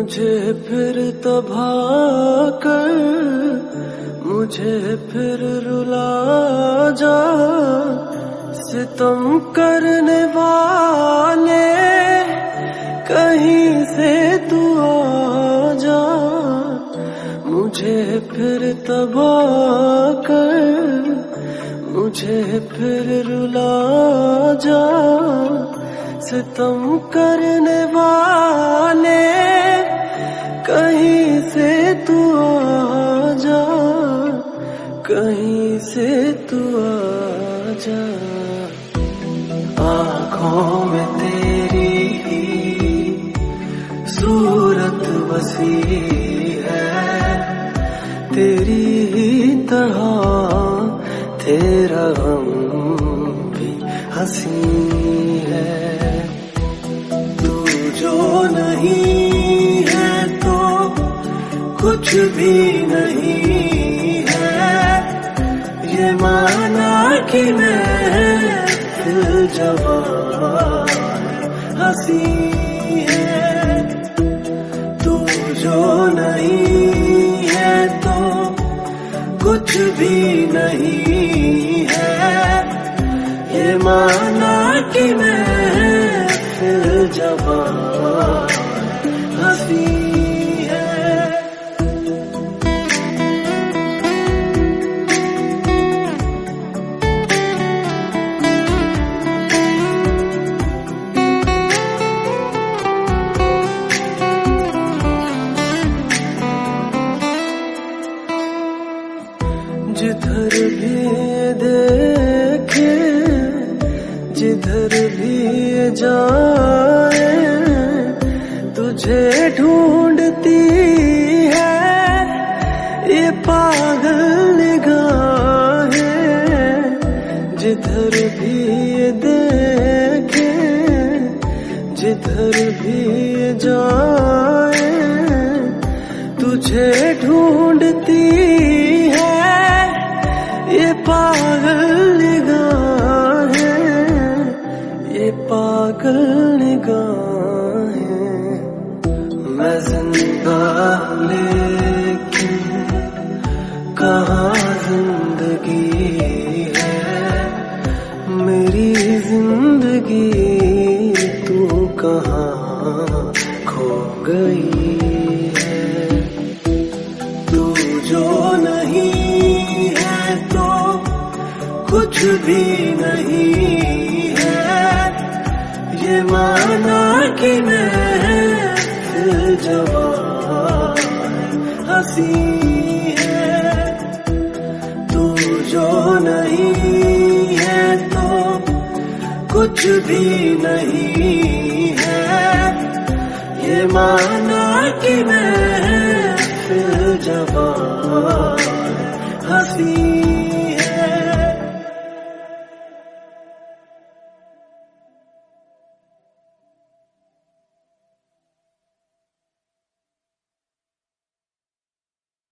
मुझे फिर तबाह कर, मुझे फिर रुला जा। सितम करने वाले कहीं से तू आ जा। मुझे फिर तबाह कर, मुझे फिर रुला जा। सितम करने वाले कहीं से तू आ जा, कहीं से तू आ जा। आँखों में तेरी सूरत बसी है, तेरी ही तरह तेरा गम भी हंसी है। तू जो नहीं है तो कुछ भी नहीं है, ये माना कि मैं दिल जवान हंसी है। तू जो नहीं है तो कुछ भी नहीं है, ये माना कि मैं दिल जवान हंसी है। जिधर भी देखे, जिधर भी जाए, तुझे ढूंढती है ये पागल निगाहें। जिधर भी देखे, जिधर भी जाए, तुझे ढूंढती है ये पागल निगाहें, ये पागल निगाहें। मैं जिंदा लेकिन कहाँ जिंदगी है, मेरी जिंदगी तू कहाँ खो गई है। तू जो नहीं है तो कुछ भी नहीं है, ये माना कि मैं दिल जवान हंसी है। तू जो नहीं है तो कुछ भी नहीं है, ये माना कि मैं दिल जवान हंसी